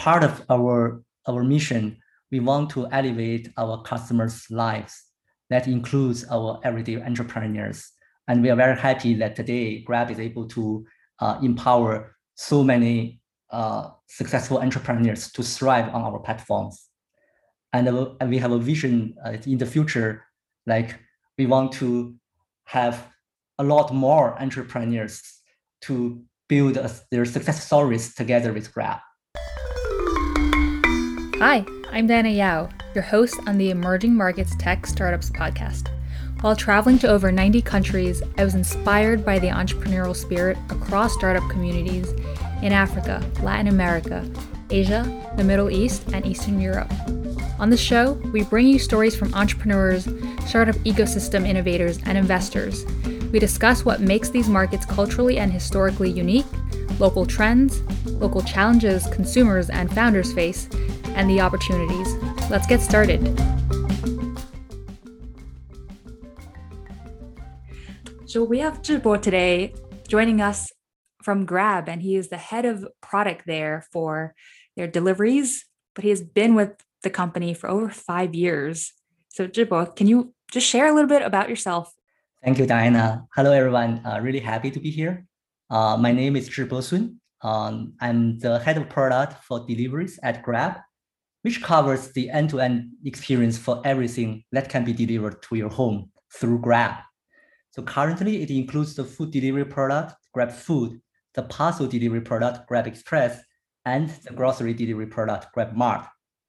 part of our mission, we want to elevate our customers' lives. That includes our everyday entrepreneurs. And we are very happy that today Grab is able to empower so many successful entrepreneurs to thrive on our platforms. And we have a vision in the future, like we want to have a lot more entrepreneurs to build their success stories together with Grab. Hi, I'm Diana Yao, your host on the Emerging Markets Tech Startups podcast. While traveling to over 90 countries, I was inspired by the entrepreneurial spirit across startup communities in Africa, Latin America, Asia, the Middle East, and Eastern Europe. On the show, we bring you stories from entrepreneurs, startup ecosystem innovators, and investors. We discuss what makes these markets culturally and historically unique, local trends, local challenges consumers and founders face, and the opportunities. Let's get started. So we have Zhibo today joining us from Grab, and he is the head of product there for their deliveries, but he has been with the company for over 5 years. So Zhibo, can you just share a little bit about yourself? Thank you, Diana. Hello, everyone. Really happy to be here. My name is Zhibo Sun. I'm the head of product for deliveries at Grab, which covers the end-to-end experience for everything that can be delivered to your home through Grab. So currently, it includes the food delivery product, Grab Food, the parcel delivery product, Grab Express, and the grocery delivery product, Grab Mart.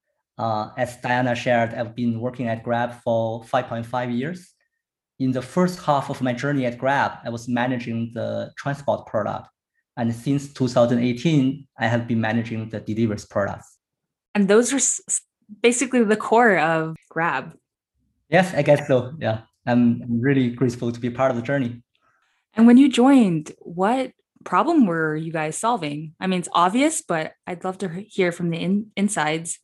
As Diana shared, I've been working at Grab for 5.5 years. In the first half of my journey at Grab, I was managing the transport product. And since 2018, I have been managing the deliveries products. And those are basically the core of Grab. Yes, I guess so. Yeah, I'm really grateful to be part of the journey. And when you joined, what problem were you guys solving? I mean, it's obvious, but I'd love to hear from the insides.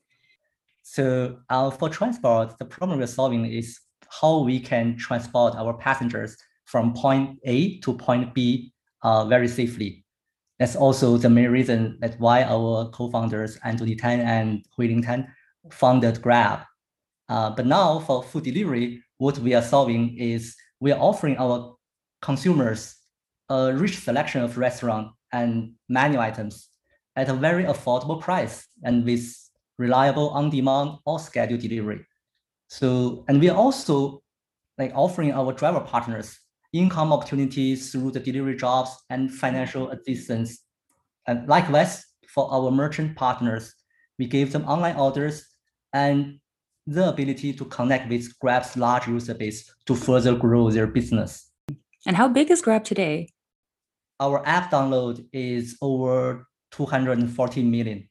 So for transport, the problem we're solving is how we can transport our passengers from point A to point B very safely. That's also the main reason that's why our co-founders, Anthony Tan and Huiling Tan, founded Grab. But now for food delivery, what we are solving is we are offering our consumers a rich selection of restaurant and menu items at a very affordable price and with reliable on-demand or scheduled delivery. So, and we are also offering our driver partners income opportunities through the delivery jobs and financial assistance. And likewise, for our merchant partners, we gave them online orders and the ability to connect with Grab's large user base to further grow their business. And how big is Grab today? Our app download is over 240 million.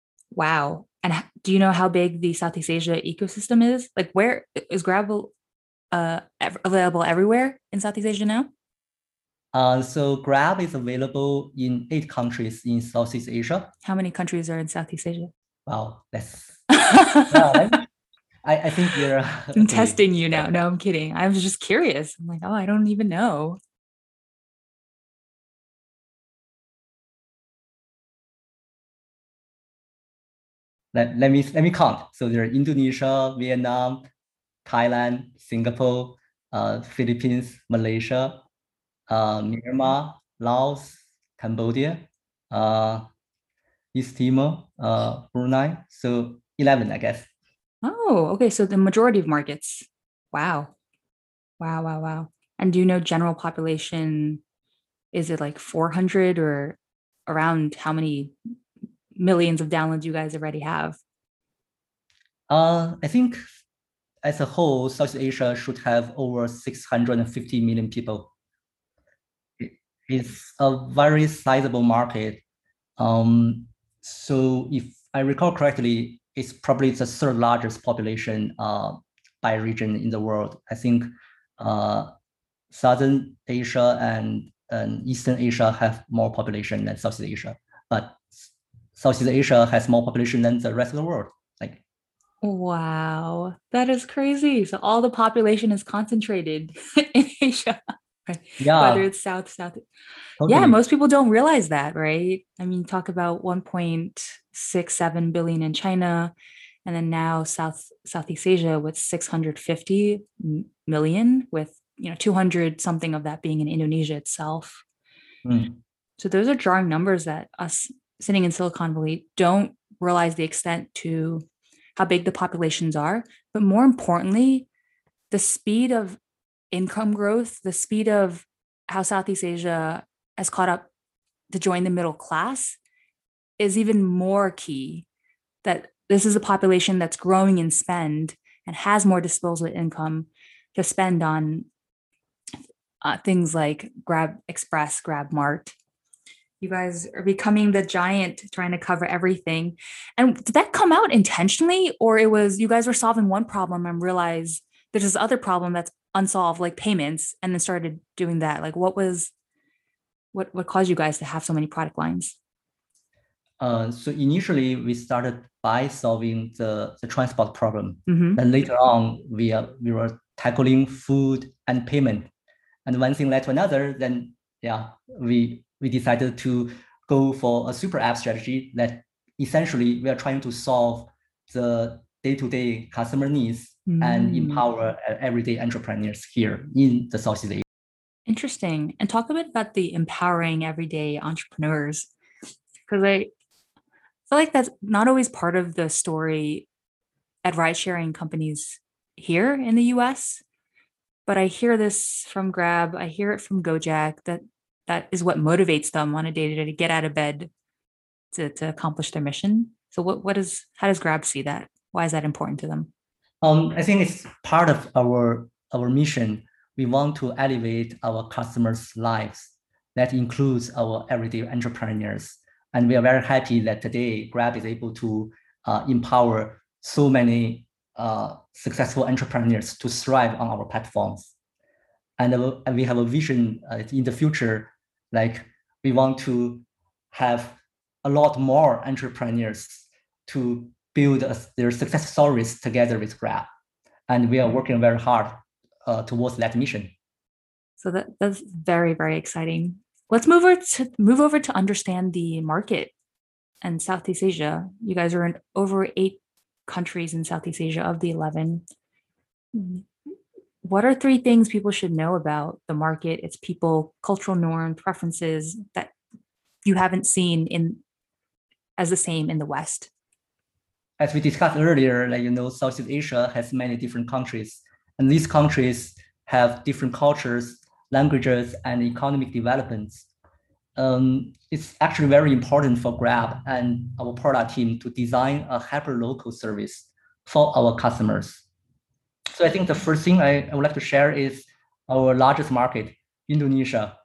Wow. And do you know how big the Southeast Asia ecosystem is? Like, where is Grab available everywhere in Southeast Asia now? So Grab is available in 8 countries in Southeast Asia. How many countries are in Southeast Asia? Wow, that's... I think you're... I'm testing you now. No, I'm kidding. I was just curious. I'm like, oh, I don't even know. Let me count. So there are Indonesia, Vietnam, Thailand, Singapore, Philippines, Malaysia, Myanmar, Laos, Cambodia, East Timor, Brunei. So 11, I guess. Oh, okay. So the majority of markets. Wow. Wow. And do you know general population? Is it like 400 or around how many millions of downloads you guys already have? I think as a whole, Southeast Asia should have over 650 million people. It's a very sizable market. So if I recall correctly, it's probably the third largest population by region in the world. I think Southern Asia and Eastern Asia have more population than Southeast Asia, but Southeast Asia has more population than the rest of the world. Wow, that is crazy. So all the population is concentrated in Asia. right? Whether Yeah, it's south. Yeah, totally. most people don't realize that, right? I mean, talk about 1.67 billion in China, and then now Southeast Asia with 650 million, with 200 something of that being in Indonesia itself. Mm. So those are jarring numbers that us sitting in Silicon Valley don't realize the extent to how big the populations are, but more importantly, the speed of income growth, the speed of how Southeast Asia has caught up to join the middle class is even more key. That this is a population that's growing in spend and has more disposable income to spend on things like Grab Express, Grab Mart. You guys are becoming the giant trying to cover everything. And did that come out intentionally, or it was you guys were solving one problem and realized there's this other problem that's unsolved, like payments, and then started doing that? Like what caused you guys to have so many product lines? So initially we started by solving the transport problem. Mm-hmm. Then later on, we were tackling food and payment. And one thing led to another, then yeah, we decided to go for a super app strategy that essentially we are trying to solve the day-to-day customer needs and Mm. empower everyday entrepreneurs here in the Southeast Asia. Interesting. And talk a bit about the empowering everyday entrepreneurs, because I feel like that's not always part of the story at ride sharing companies here in the US. But I hear this from Grab, I hear it from Gojek that that is what motivates them on a day to day to get out of bed to accomplish their mission. So what is how does Grab see that? Why is that important to them? I think it's part of our mission. We want to elevate our customers' lives. That includes our everyday entrepreneurs. And we are very happy that today Grab is able to empower so many successful entrepreneurs to thrive on our platforms. And we have a vision in the future, like we want to have a lot more entrepreneurs to build their success stories together with Grab. And we are working very hard towards that mission. So that's very, very exciting. Let's move over to understand the market and Southeast Asia. You guys are in over 8 countries in Southeast Asia of the 11. What are 3 things people should know about the market, its people, cultural norms, preferences that you haven't seen in as the same in the West? As we discussed earlier, Southeast Asia has many different countries, and these countries have different cultures, languages, and economic developments. It's actually very important for Grab and our product team to design a hyper-local service for our customers. So I think the first thing I would like to share is our largest market, Indonesia.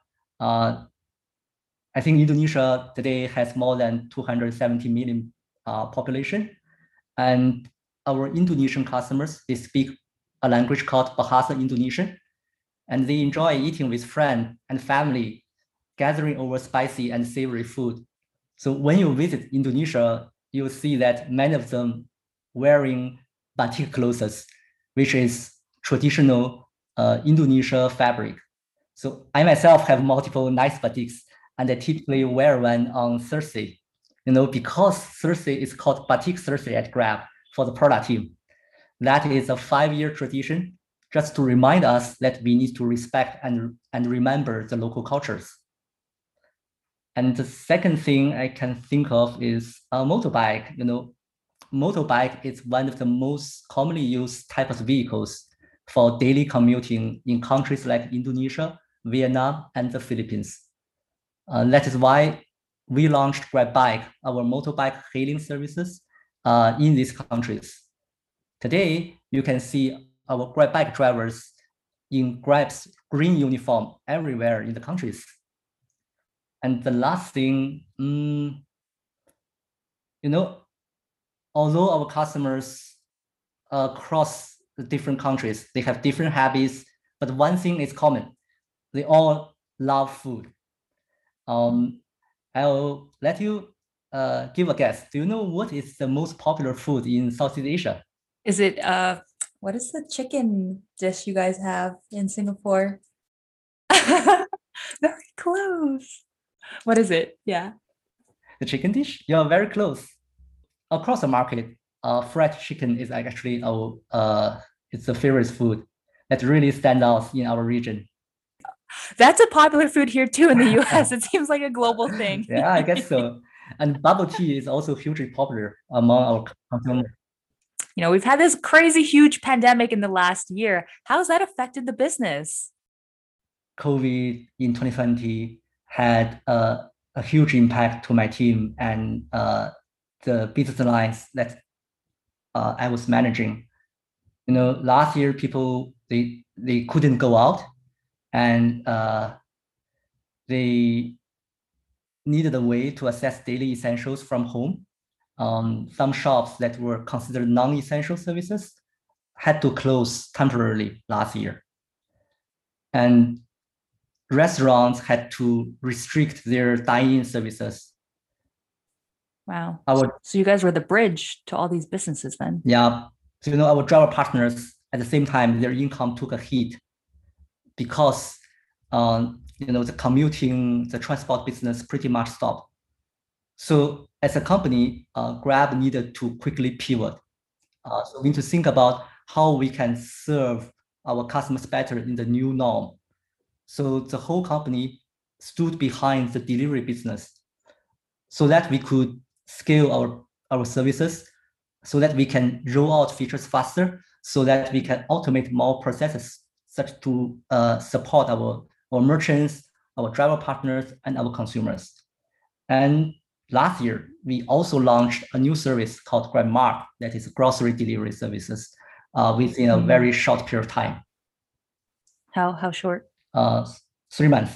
I think Indonesia today has more than 270 million population. And our Indonesian customers, they speak a language called Bahasa Indonesian, and they enjoy eating with friends and family, gathering over spicy and savory food. So when you visit Indonesia, you'll see that many of them wearing batik clothes, which is traditional Indonesia fabric. So I myself have multiple nice batiks, and I typically wear one on Thursday. Because Thursday is called Batik Thursday at Grab for the product team. That is a 5-year tradition, just to remind us that we need to respect and remember the local cultures. And the second thing I can think of is a motorbike. Motorbike is one of the most commonly used types of vehicles for daily commuting in countries like Indonesia, Vietnam, and the Philippines. That is why we launched Grab Bike, our motorbike hailing services in these countries. Today, you can see our Grab Bike drivers in Grab's green uniform everywhere in the countries. And the last thing, although our customers across the different countries, they have different habits, but one thing is common. They all love food. I'll let you give a guess. Do you know what is the most popular food in Southeast Asia? Is it what is the chicken dish you guys have in Singapore? Very close. What is it? Yeah. The chicken dish, you're very close. Across the market, fried chicken is actually our it's the favorite food that really stands out in our region. That's a popular food here too in the US. It seems like a global thing. Yeah, I guess so. And bubble tea is also hugely popular among our consumers. We've had this crazy huge pandemic in the last year. How's that affected the business? COVID in 2020 had a huge impact to my team and the business lines that I was managing. Last year people they couldn't go out and they needed a way to access daily essentials from home. Some shops that were considered non-essential services had to close temporarily last year. And restaurants had to restrict their dine-in services. Wow. So you guys were the bridge to all these businesses then? Yeah. So, our driver partners, at the same time, their income took a hit because, the commuting, the transport business pretty much stopped. So as a company, Grab needed to quickly pivot. So we need to think about how we can serve our customers better in the new norm. So the whole company stood behind the delivery business so that we could scale our services, so that we can roll out features faster, so that we can automate more processes such to support our merchants, our driver partners, and our consumers. And last year, we also launched a new service called GrabMart, that is grocery delivery services, within a very short period of time. How short? 3 months.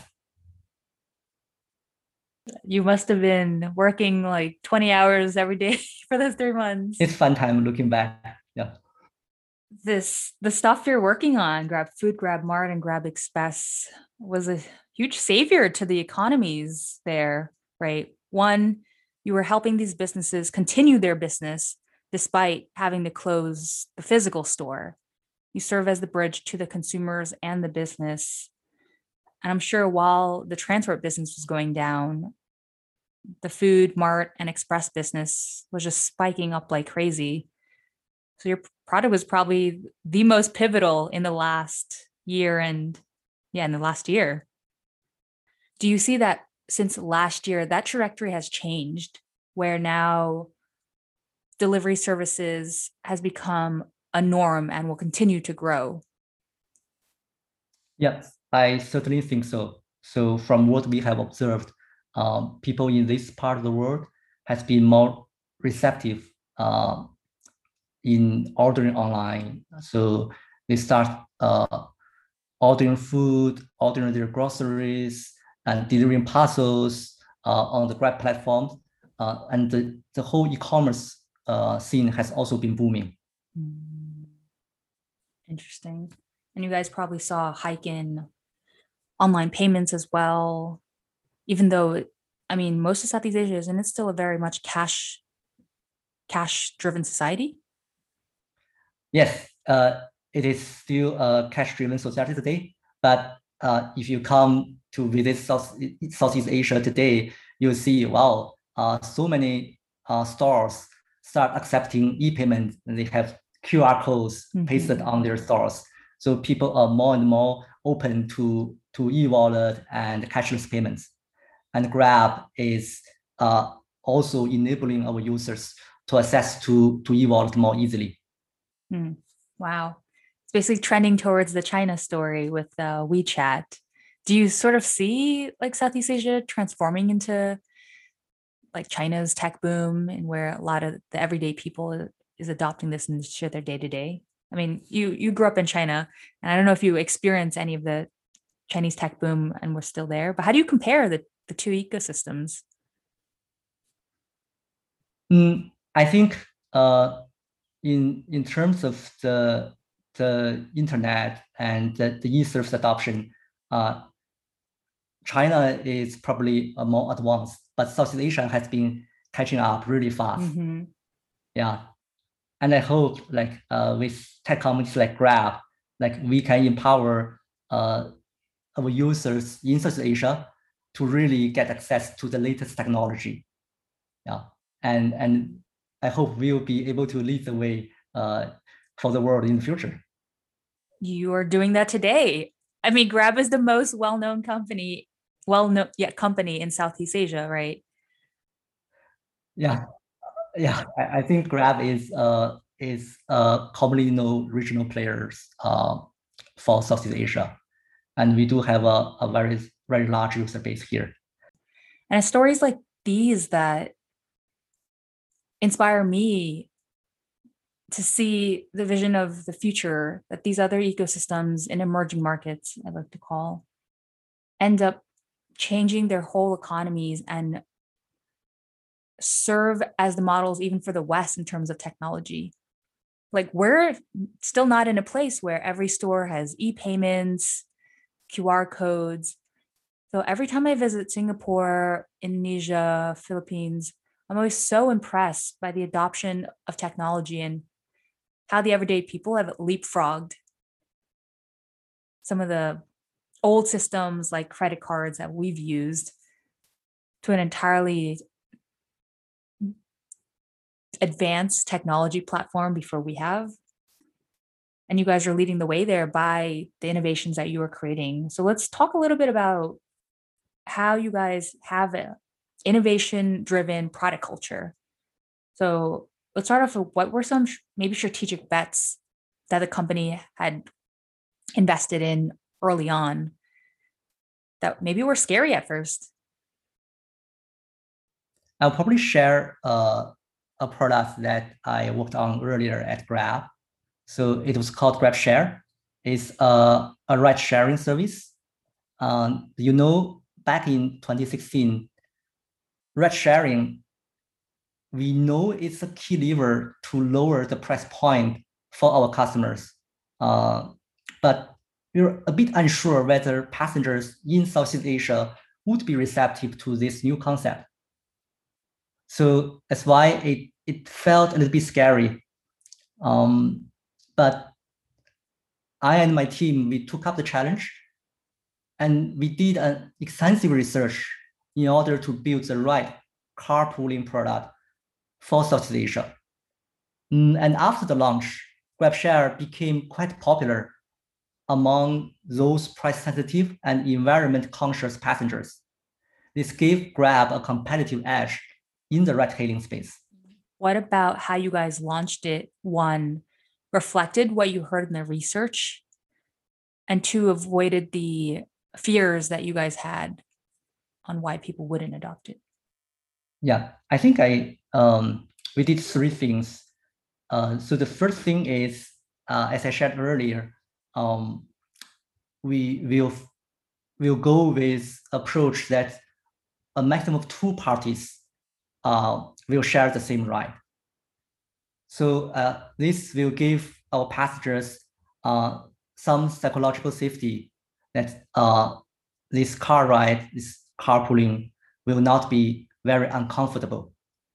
You must have been working like 20 hours every day for those 3 months. It's fun time looking back. Yeah. The stuff you're working on, GrabFood, GrabMart, and GrabExpress, was a huge savior to the economies there, right? One, you were helping these businesses continue their business despite having to close the physical store. You serve as the bridge to the consumers and the business. And I'm sure while the transport business was going down, the food, mart, and express business was just spiking up like crazy. So your product was probably the most pivotal in the last year in the last year. Do you see that since last year, that trajectory has changed, where now delivery services has become a norm and will continue to grow? Yes, I certainly think so. So from what we have observed, people in this part of the world has been more receptive in ordering online. So they start ordering food, ordering their groceries, and delivering parcels on the Grab platform. And the whole e-commerce scene has also been booming. Interesting. And you guys probably saw a hike in online payments as well, even though, most of Southeast Asia, isn't it still a very much cash-driven society? Yes, it is still a cash-driven society today. But if you come to visit Southeast Asia today, you'll see, wow, so many stores start accepting e-payment, and they have QR codes pasted on their stores. So people are more and more open to e-wallet and cashless payments. And Grab is also enabling our users to access to e-wallet more easily. Wow. It's basically trending towards the China story with WeChat. Do you sort of see like Southeast Asia transforming into like China's tech boom, and where a lot of the everyday people is adopting this into their day-to-day? You grew up in China, and I don't know if you experienced any of the Chinese tech boom and we're still there, but how do you compare the two ecosystems? I think in terms of the internet and the e-service adoption, China is probably more advanced, but Southeast Asia has been catching up really fast. Yeah. And I hope with tech companies like Grab, we can empower our users in Southeast Asia to really get access to the latest technology. Yeah, and I hope we'll be able to lead the way for the world in the future. You are doing that today. I mean, Grab is the most well-known company in Southeast Asia, right? Yeah, I think Grab is commonly known regional players for Southeast Asia, and we do have a very very large user base here. And it's stories like these that inspire me to see the vision of the future that these other ecosystems in emerging markets, I like to call, end up changing their whole economies and serve as the models even for the West in terms of technology. Like, we're still not in a place where every store has e-payments, QR codes. So every time I visit Singapore, Indonesia, Philippines, I'm always so impressed by the adoption of technology and how the everyday people have leapfrogged some of the old systems like credit cards that we've used to an entirely advanced technology platform before we have. And you guys are leading the way there by the innovations that you are creating. So let's talk a little bit about how you guys have an innovation-driven product culture. So let's start off with what were some maybe strategic bets that the company had invested in early on that maybe were scary at first? I'll probably share a product that I worked on earlier at Grab. So it was called GrabShare. It's a ride sharing service. Back in 2016, ride sharing, we know it's a key lever to lower the price point for our customers. But we're a bit unsure whether passengers in Southeast Asia would be receptive to this new concept. So that's why it felt a little bit scary. But I and my team, we took up the challenge and we did an extensive research in order to build the right carpooling product for Southeast Asia. And after the launch, GrabShare became quite popular among those price-sensitive and environment-conscious passengers. This gave Grab a competitive edge in the ride-hailing space. What about how you guys launched it? One, reflected what you heard in the research, and two, avoided the fears that you guys had on why people wouldn't adopt it? Yeah, I think we did three things. So the first thing is, as I shared earlier, we will go with approach that a maximum of two parties will share the same ride. So this will give our passengers some psychological safety that this car ride, this carpooling will not be very uncomfortable.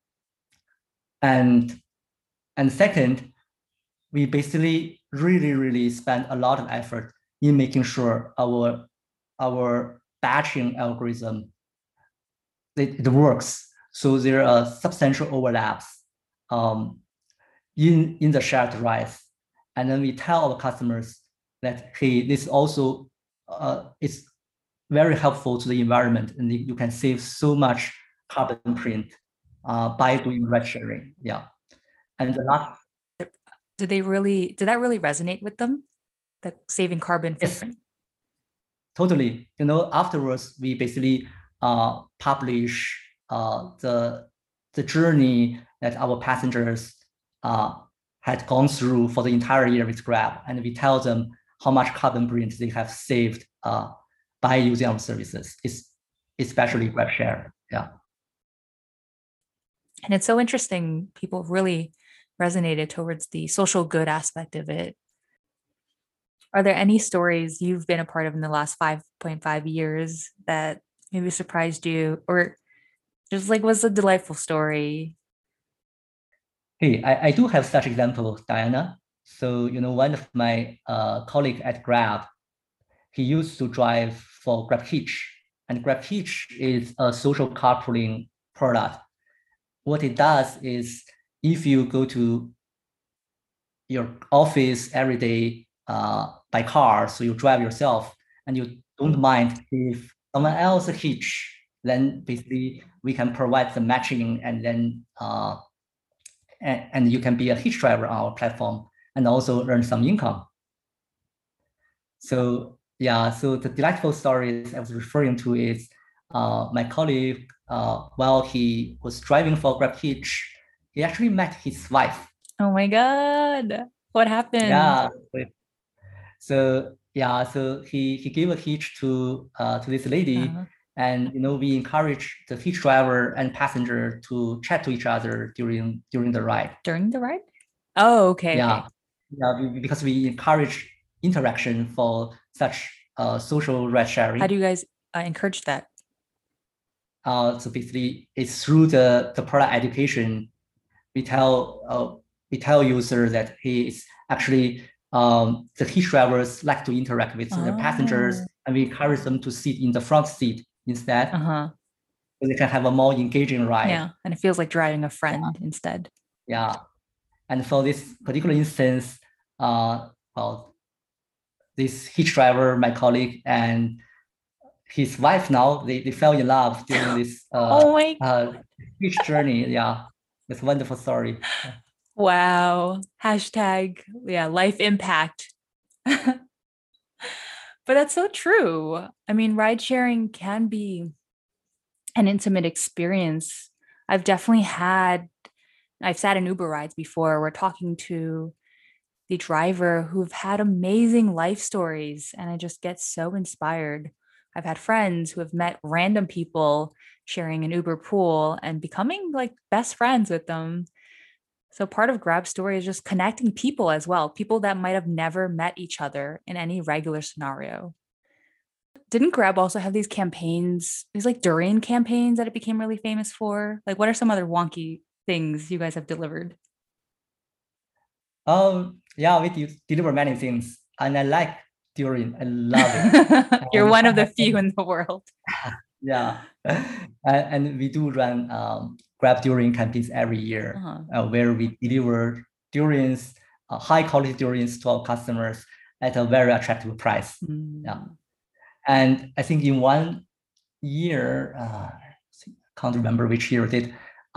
And second, we basically really spend a lot of effort in making sure our batching algorithm it works. So there are substantial overlaps in the shared rides. And then we tell our customers that, hey, this also is very helpful to the environment, and you can save so much carbon print by doing ride sharing. Yeah. And the last, did that really resonate with them? The saving carbon footprint? Yes, totally. Afterwards we basically publish the journey that our passengers had gone through for the entire year with Grab, and we tell them how much carbon print they have saved by using our services, especially GrabShare. Yeah. And it's so interesting. People really resonated towards the social good aspect of it. Are there any stories you've been a part of in the last 5.5 years that maybe surprised you, or just like was a delightful story? Hey, I do have such example, Diana. So, one of my colleague at Grab, he used to drive for GrabHitch. And GrabHitch is a social carpooling product. What it does is if you go to your office every day by car, so you drive yourself and you don't mind if someone else hitch, then basically we can provide the matching and then and you can be a hitch driver on our platform and also earn some income. So yeah, so the delightful stories I was referring to is my colleague, while he was driving for GrabHitch, he actually met his wife. Oh my God. What happened? Yeah. So yeah, so he gave a hitch to this lady, and we encourage the hitch driver and passenger to chat to each other during the ride. During the ride? Oh, okay. Yeah, okay. Yeah, because we encourage interaction for such social ride sharing. How do you guys encourage that? So basically, it's through the product education. We tell users that he is actually the hitch drivers like to interact with the passengers, and we encourage them to sit in the front seat instead, so they can have a more engaging ride. Yeah, and it feels like driving a friend instead. Yeah, and for this particular instance, well, this hitch driver, my colleague, and his wife now they fell in love during this hitch journey. Yeah, it's a wonderful story. Wow. Hashtag, life impact. But that's so true. I mean, ride sharing can be an intimate experience. I've sat in Uber rides before. We're talking to the driver who've had amazing life stories, and I just get so inspired. I've had friends who have met random people sharing an Uber pool and becoming like best friends with them. So part of Grab's story is just connecting people as well, people that might have never met each other in any regular scenario. Didn't Grab also have these campaigns, these like durian campaigns that it became really famous for? Like, what are some other wonky things you guys have delivered? Yeah, we deliver many things, and I like durian. I love it. You're one of the few in the world. Yeah, and we do run Grab durian campaigns every year, where we deliver durians, high quality durians to our customers at a very attractive price. Yeah, and I think in one year, can't remember which year it did.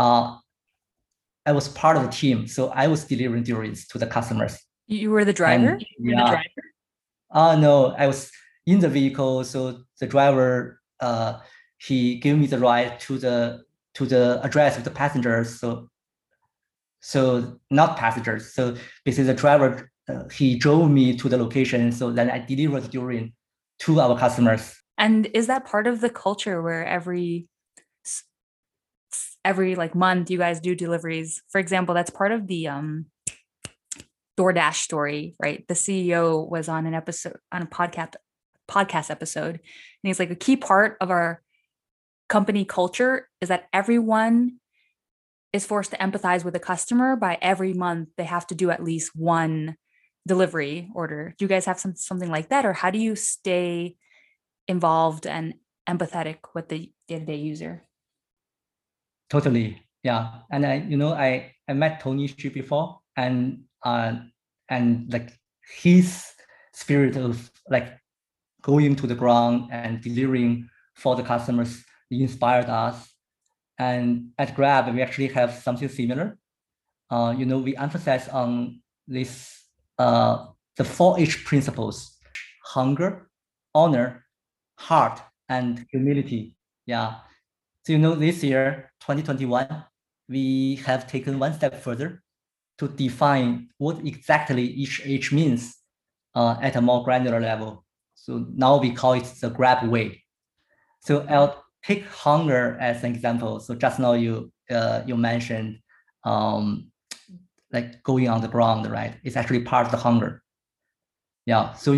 I was part of the team, so I was delivering durians to the customers. You were the driver? No, I was in the vehicle. So the driver, he gave me the ride to the address of the passengers. So not passengers. So basically, the driver he drove me to the location. So then I delivered the durian to our customers. And is that part of the culture where every like month you guys do deliveries? For example, that's part of the DoorDash story, right? The CEO was on an episode, on a podcast episode, and he's like, a key part of our company culture is that everyone is forced to empathize with the customer. By every month they have to do at least one delivery order. Do you guys have something like that, or how do you stay involved and empathetic with the day-to-day user? Totally, yeah. And I met Tony Xu before, and like his spirit of like going to the ground and delivering for the customers inspired us. And at Grab, we actually have something similar. We emphasize on this the 4H principles: hunger, honor, heart, and humility. Yeah. So this year, 2021, we have taken one step further to define what exactly each H means at a more granular level. So now we call it the Grab way. So I'll take hunger as an example. So just now you mentioned like going on the ground, right? It's actually part of the hunger. Yeah. So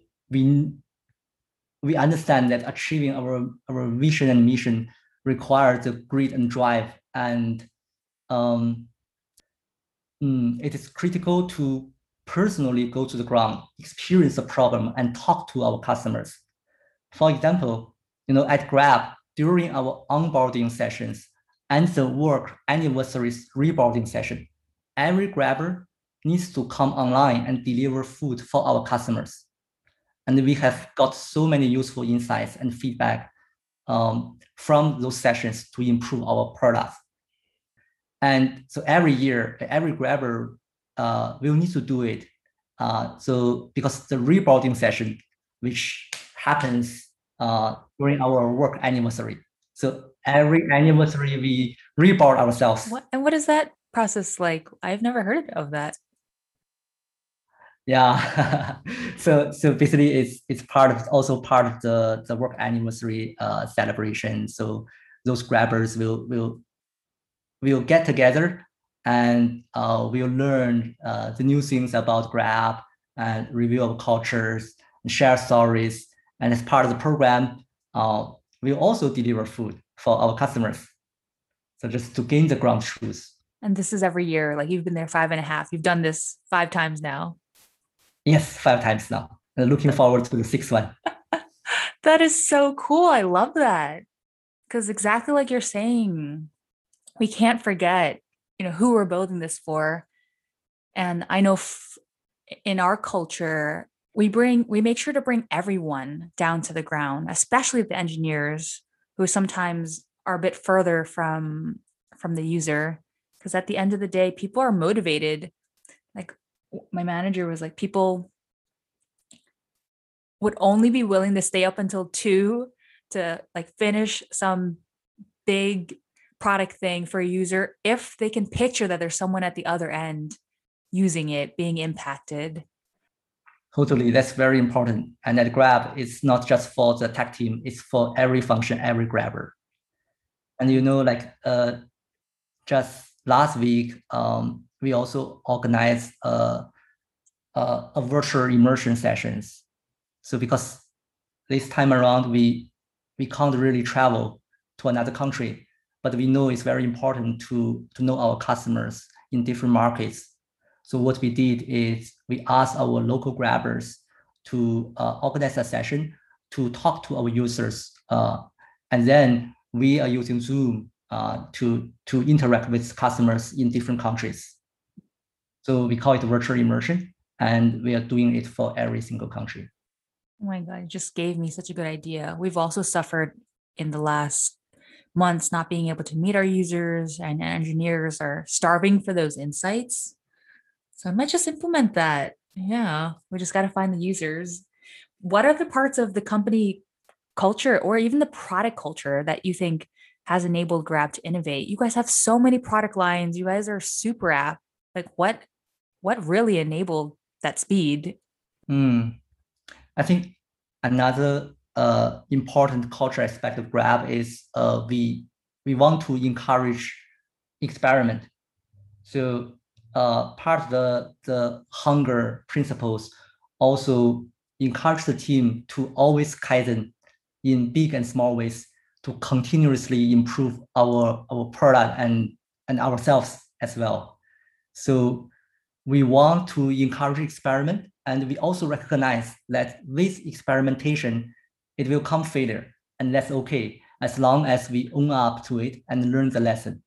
we understand that achieving our vision and mission requires the grit and drive, and it is critical to personally go to the ground, experience the problem, and talk to our customers. For example, at Grab, during our onboarding sessions and the work anniversary reboarding session, every Grabber needs to come online and deliver food for our customers. And we have got so many useful insights and feedback from those sessions to improve our products. And so every year, every Grabber will need to do it. So because the reboarding session, which happens during our work anniversary. So every anniversary, we reboard ourselves. What is that process like? I've never heard of that. Yeah. so basically it's also part of the work anniversary celebration. So those Grabbers will get together and we'll learn the new things about Grab and review our cultures and share stories. And as part of the program, we'll also deliver food for our customers. So just to gain the ground truth. And this is every year, like you've been there 5.5. You've done this 5 times now. Yes, 5 times now. And looking forward to the 6th one. That is so cool. I love that. Because exactly like you're saying, we can't forget, who we're building this for. And I know in our culture, we make sure to bring everyone down to the ground, especially the engineers who sometimes are a bit further from the user. Because at the end of the day, people are motivated. Like my manager was like, people would only be willing to stay up until 2 to like finish some big product thing for a user if they can picture that there's someone at the other end using it, being impacted. Totally, that's very important. And at Grab, it's not just for the tech team, it's for every function, every Grabber. And just last week, we also organized a virtual immersion sessions. So because this time around, we can't really travel to another country, but we know it's very important to know our customers in different markets. So what we did is we asked our local Grabbers to organize a session to talk to our users. And then we are using Zoom to interact with customers in different countries. So we call it virtual immersion, and we are doing it for every single country. Oh my God, you just gave me such a good idea. We've also suffered in the last months not being able to meet our users, and engineers are starving for those insights. So I might just implement that. Yeah, we just got to find the users. What are the parts of the company culture or even the product culture that you think has enabled Grab to innovate? You guys have so many product lines. You guys are super app. Like what really enabled that speed? I think another important culture aspect of Grab is we want to encourage experiment. So part of the hunger principles also encourage the team to always Kaizen in big and small ways to continuously improve our product and ourselves as well. So we want to encourage experiment, and we also recognize that with experimentation, it will come failure, and that's okay, as long as we own up to it and learn the lesson.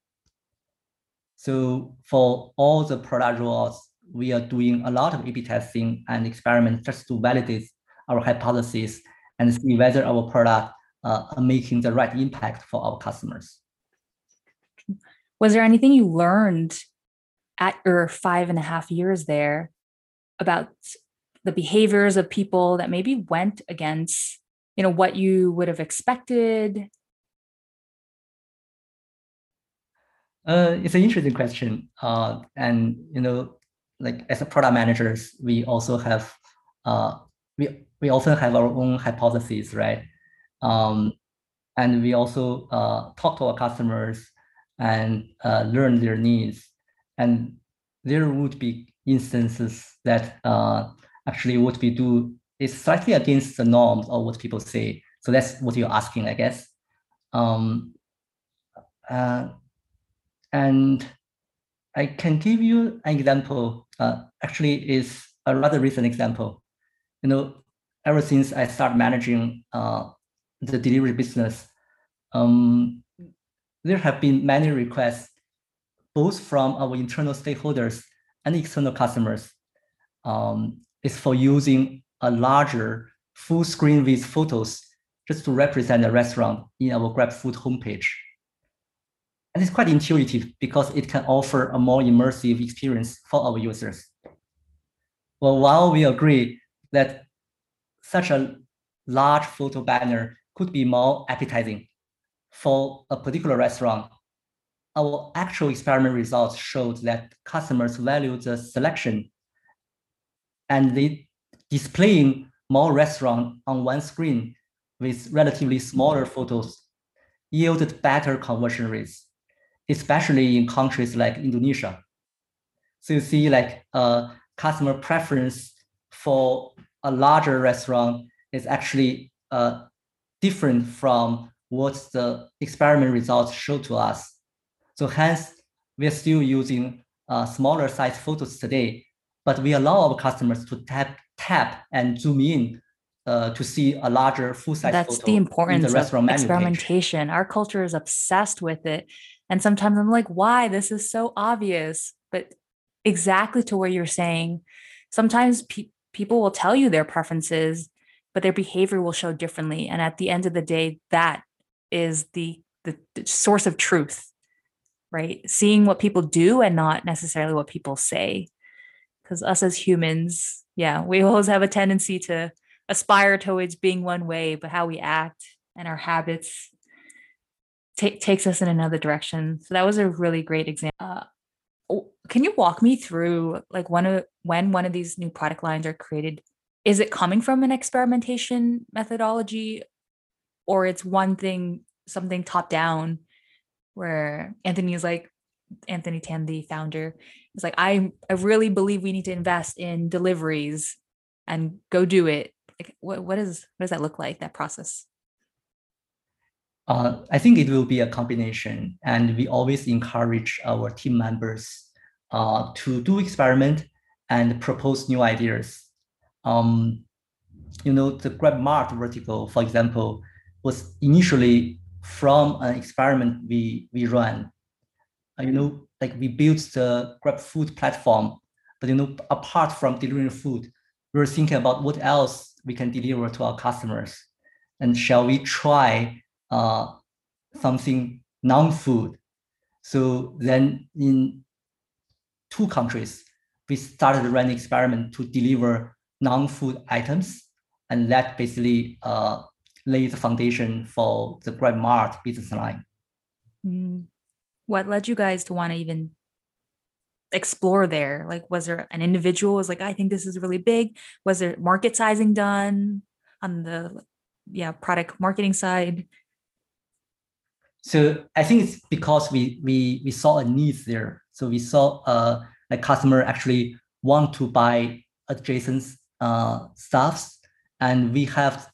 So for all the product rollouts, we are doing a lot of A/B testing and experiments just to validate our hypothesis and see whether our product are making the right impact for our customers. Was there anything you learned at your 5.5 years there about the behaviors of people that maybe went against, what you would have expected? It's an interesting question. And, like as a product managers, we also have, we often have our own hypotheses, right? And we also talk to our customers and learn their needs. And there would be instances that actually what we do is slightly against the norms of what people say. So that's what you're asking, I guess. And I can give you an example. Actually, is a rather recent example. Ever since I started managing the delivery business, there have been many requests, both from our internal stakeholders and external customers, is for using a larger full screen with photos just to represent a restaurant in our GrabFood homepage. And it's quite intuitive because it can offer a more immersive experience for our users. Well, while we agree that such a large photo banner could be more appetizing for a particular restaurant, our actual experiment results showed that customers value the selection, and they displaying more restaurants on one screen with relatively smaller photos yielded better conversion rates, especially in countries like Indonesia. So you see like customer preference for a larger restaurant is actually different from what the experiment results show to us. So hence, we're still using smaller size photos today, but we allow our customers to tap and zoom in to see a larger full-size photo. That's the importance of experimentation. Our culture is obsessed with it. And sometimes I'm like, why? This is so obvious. But exactly to where you're saying, sometimes people will tell you their preferences, but their behavior will show differently. And at the end of the day, that is the source of truth, right? Seeing what people do and not necessarily what people say. Because us as humans, yeah, we always have a tendency to aspire towards being one way, but how we act and our habits takes us in another direction. So that was a really great example. Can you walk me through like when one of these new product lines are created? Is it coming from an experimentation methodology, or it's something top down, where Anthony Tan, the founder, is like, I really believe we need to invest in deliveries and go do it. Like, what does that look like, that process? I think it will be a combination, and we always encourage our team members to do experiment and propose new ideas. The GrabMart vertical, for example, was initially from an experiment we run. Like we built the GrabFood platform, but apart from delivering food, we were thinking about what else we can deliver to our customers, and shall we try something non-food? So then in 2 countries, we started running experiment to deliver non-food items, and that basically laid the foundation for the GrabMart business line. What led you guys to want to even explore there? Like, was there an individual was like, I think this is really big? Was there market sizing done on the product marketing side? So I think it's because we saw a need there. So we saw a customer actually want to buy adjacent stuffs, and we have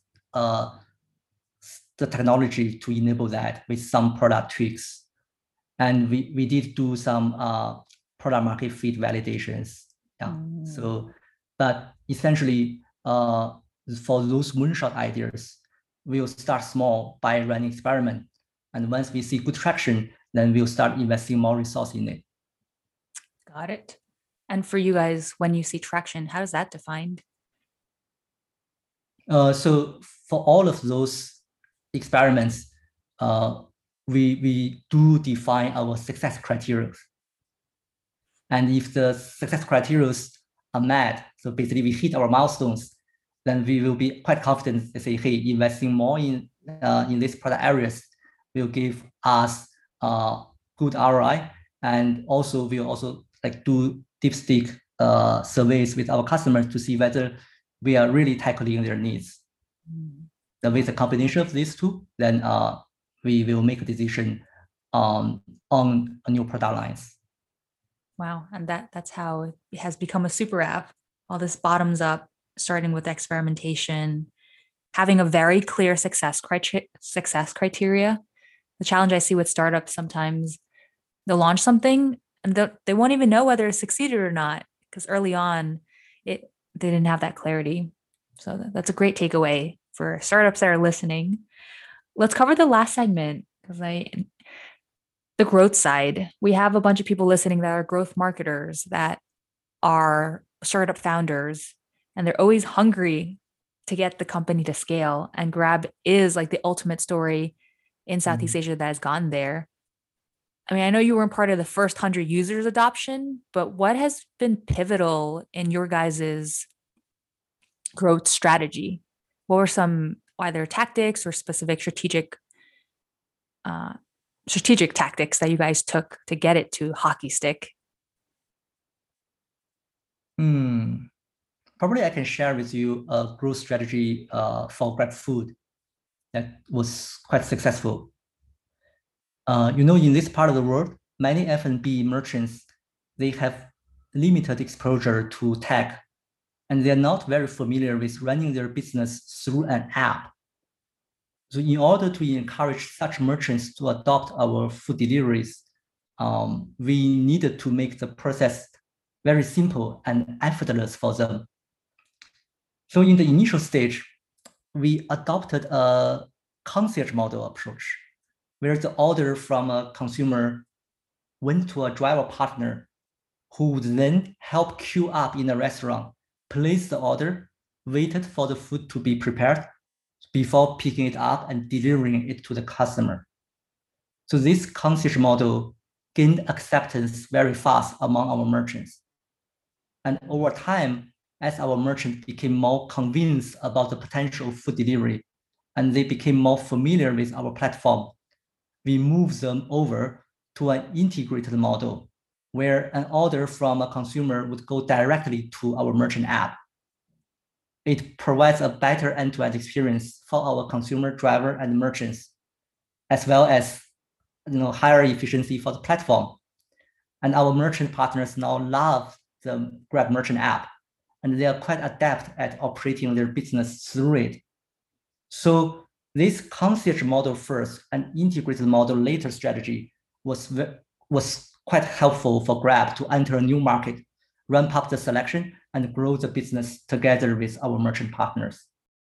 the technology to enable that with some product tweaks. And we did do some product market fit validations. Yeah. So, but essentially, for those moonshot ideas, we'll start small by running experiment. And once we see good traction, then we'll start investing more resources in it. Got it. And for you guys, when you see traction, how is that defined? So for all of those experiments, we do define our success criteria. And if the success criteria are met, so basically we hit our milestones, then we will be quite confident to say, hey, investing more in these product areas will give us good ROI. And also we'll also like do dipstick surveys with our customers to see whether we are really tackling their needs. Then with a combination of these two, then we will make a decision on a new product lines. Wow. And that's how it has become a super app. All this bottoms up, starting with experimentation, having a very clear success criteria. The challenge I see with startups, sometimes they'll launch something and they won't even know whether it succeeded or not, because early on they didn't have that clarity. So that's a great takeaway for startups that are listening. let's cover the last segment because the growth side. We have a bunch of people listening that are growth marketers that are startup founders, and they're always hungry to get the company to scale. And Grab is like the ultimate story in Southeast Asia that has gotten there. I mean, I know you weren't part of the first 100 users adoption, but what has been pivotal in your guys's growth strategy? What were some either tactics or specific strategic tactics that you guys took to get it to hockey stick? Probably I can share with you a growth strategy for GrabFood that was quite successful. In this part of the world, many F&B merchants, they have limited exposure to tech, and they're not very familiar with running their business through an app. So in order to encourage such merchants to adopt our food deliveries, we needed to make the process very simple and effortless for them. So in the initial stage, we adopted a concierge model approach, where the order from a consumer went to a driver partner who would then help queue up in a restaurant, place the order, waited for the food to be prepared before picking it up and delivering it to the customer. So this concierge model gained acceptance very fast among our merchants. And over time, as our merchants became more convinced about the potential of food delivery, and they became more familiar with our platform, we moved them over to an integrated model where an order from a consumer would go directly to our merchant app. It provides a better end-to-end experience for our consumer, driver, and merchants, as well as higher efficiency for the platform. And our merchant partners now love the Grab merchant app, and they are quite adept at operating their business through it. So this concierge model first and integrated model later strategy was quite helpful for Grab to enter a new market, ramp up the selection, and grow the business together with our merchant partners.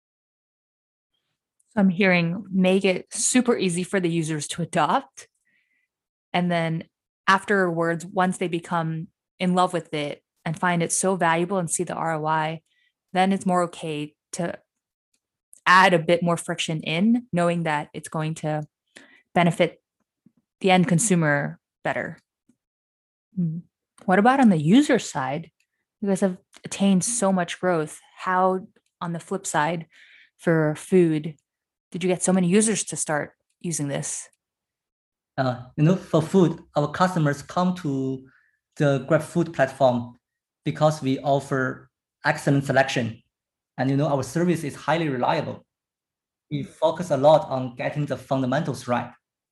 So I'm hearing make it super easy for the users to adopt. And then afterwards, once they become in love with it and find it so valuable and see the ROI, then it's more okay to add a bit more friction in, knowing that it's going to benefit the end consumer better. What about on the user side? You guys have attained so much growth. How, on the flip side, for food, did you get so many users to start using this? For food, our customers come to the GrabFood platform because we offer excellent selection, and our service is highly reliable. We focus a lot on getting the fundamentals right.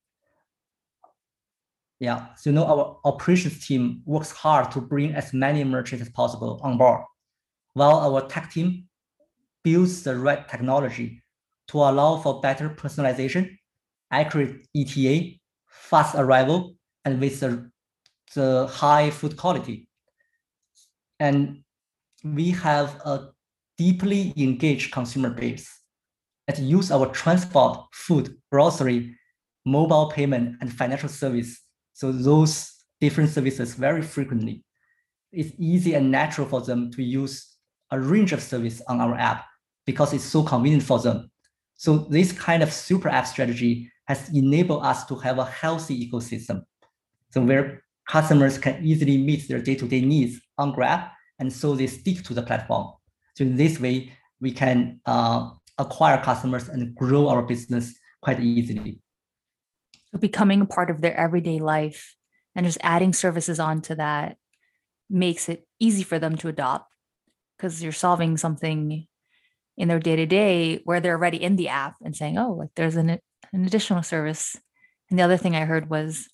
Yeah, so our operations team works hard to bring as many merchants as possible on board, while our tech team builds the right technology to allow for better personalization, accurate ETA, fast arrival, and with the high food quality. And we have a deeply engaged consumer base that use our transport, food, grocery, mobile payment, and financial service. So those different services very frequently. It's easy and natural for them to use a range of service on our app because it's so convenient for them. So this kind of super app strategy has enabled us to have a healthy ecosystem. So where customers can easily meet their day-to-day needs on Grab, and so they stick to the platform. So in this way, we can acquire customers and grow our business quite easily. So becoming a part of their everyday life and just adding services onto that makes it easy for them to adopt because you're solving something in their day-to-day where they're already in the app and saying, oh, like there's an additional service. And the other thing I heard was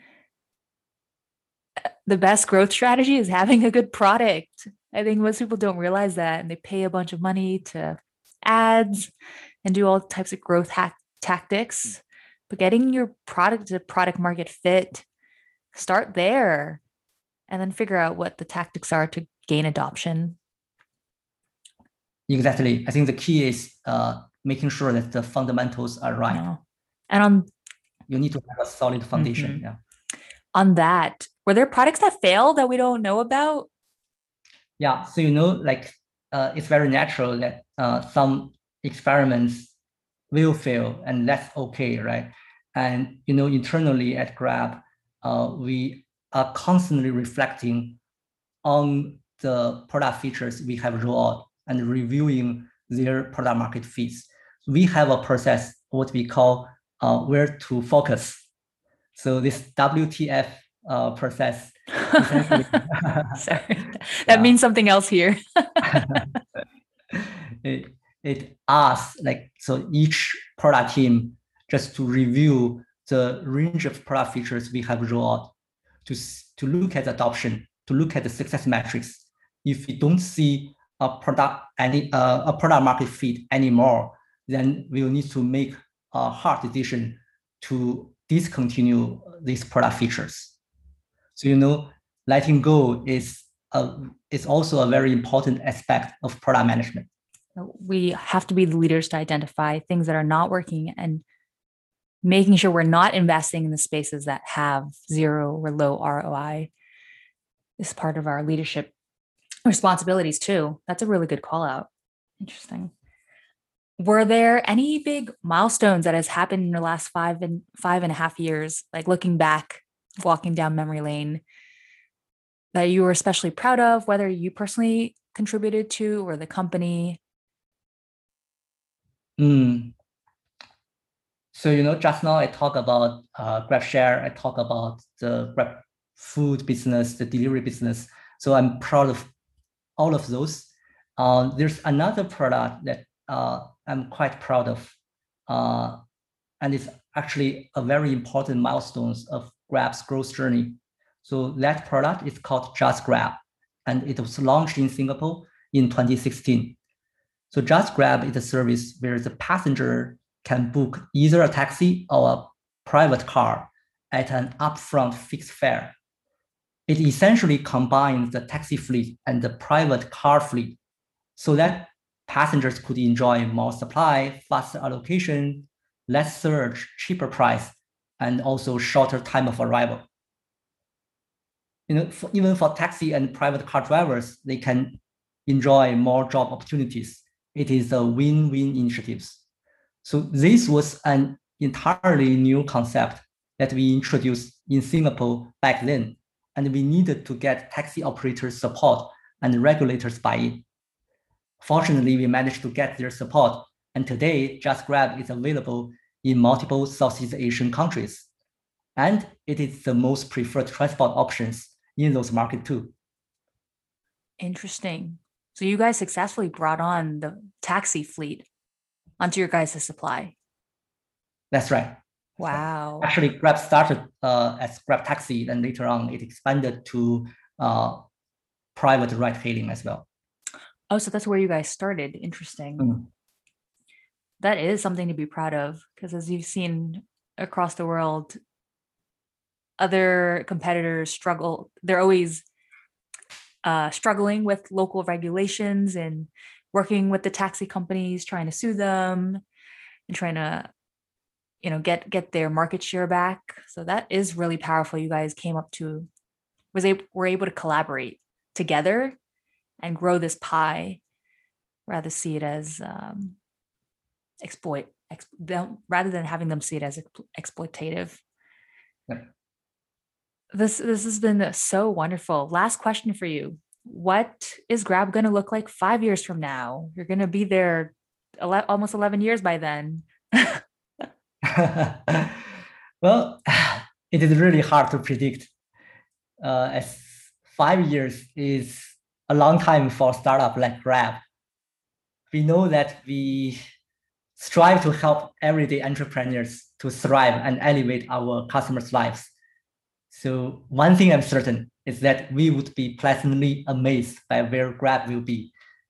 the best growth strategy is having a good product. I think most people don't realize that, and they pay a bunch of money to ads and do all types of growth tactics. But getting your product to product market fit, start there, and then figure out what the tactics are to gain adoption. Exactly. I think the key is making sure that the fundamentals are right. No. And you need to have a solid foundation. Yeah. On that, were there products that failed that we don't know about? Yeah. So, it's very natural that some experiments will fail, and that's okay, right? And, internally at Grab, we are constantly reflecting on the product features we have rolled out and reviewing their product market fits. We have a process, what we call where to focus. So this WTF process essentially sorry, that means something else here. it asks so each product team just to review the range of product features we have rolled out, to look at adoption, to look at the success metrics. If we don't see a product market fit anymore, then we'll need to make a hard decision to discontinue these product features. So letting go is also a very important aspect of product management. We have to be the leaders to identify things that are not working and making sure we're not investing in the spaces that have zero or low ROI is part of our leadership responsibilities too. That's a really good call out. Interesting. Were there any big milestones that has happened in the last 5.5 years, like looking back, walking down memory lane, that you were especially proud of, whether you personally contributed to or the company? So, just now I talk about GrabShare, I talk about the Grab food business, the delivery business. So I'm proud of all of those. There's another product that I'm quite proud of, and it's actually a very important milestone of Grab's growth journey. So that product is called Just Grab, and it was launched in Singapore in 2016. So Just Grab is a service where the passenger can book either a taxi or a private car at an upfront fixed fare. It essentially combines the taxi fleet and the private car fleet so that passengers could enjoy more supply, faster allocation, less surge, cheaper price, and also shorter time of arrival. Even for taxi and private car drivers, they can enjoy more job opportunities. It is a win-win initiative. So this was an entirely new concept that we introduced in Singapore back then, and we needed to get taxi operators' support and regulators buy-in. Fortunately, we managed to get their support, and today Just Grab is available in multiple Southeast Asian countries, and it is the most preferred transport options in those markets too. Interesting. So you guys successfully brought on the taxi fleet onto your guys' supply. That's right. Wow. Actually, Grab started as Grab Taxi, and later on it expanded to private ride hailing as well. Oh, so that's where you guys started. Interesting. That is something to be proud of, because as you've seen across the world, other competitors struggle. They're always struggling with local regulations and working with the taxi companies, trying to sue them and trying to, get their market share back. So that is really powerful. You guys were able to collaborate together and grow this pie, rather see it as rather than having them see it as exploitative. Yep. This has been so wonderful. Last question for you. What is Grab going to look like 5 years from now? You're going to be there almost 11 years by then. Well, it is really hard to predict, as 5 years is a long time for a startup like Grab. We know that we strive to help everyday entrepreneurs to thrive and elevate our customers' lives. So one thing I'm certain is that we would be pleasantly amazed by where Grab will be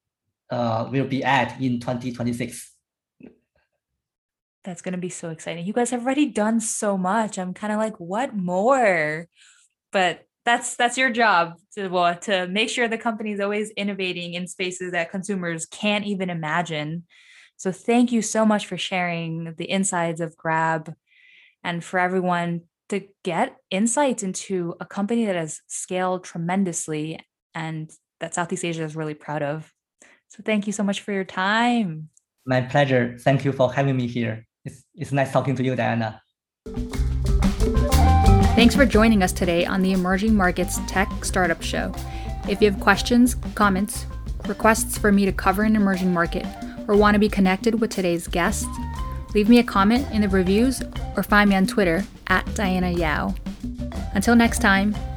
at in 2026. That's going to be so exciting. You guys have already done so much. I'm kind of like, what more? But that's your job to make sure the company is always innovating in spaces that consumers can't even imagine. So thank you so much for sharing the insides of Grab and for everyone to get insights into a company that has scaled tremendously and that Southeast Asia is really proud of. So thank you so much for your time. My pleasure. Thank you for having me here. It's nice talking to you, Diana. Thanks for joining us today on the Emerging Markets Tech Startup Show. If you have questions, comments, requests for me to cover an emerging market, or want to be connected with today's guests, leave me a comment in the reviews or find me on Twitter @DianaYao. Until next time,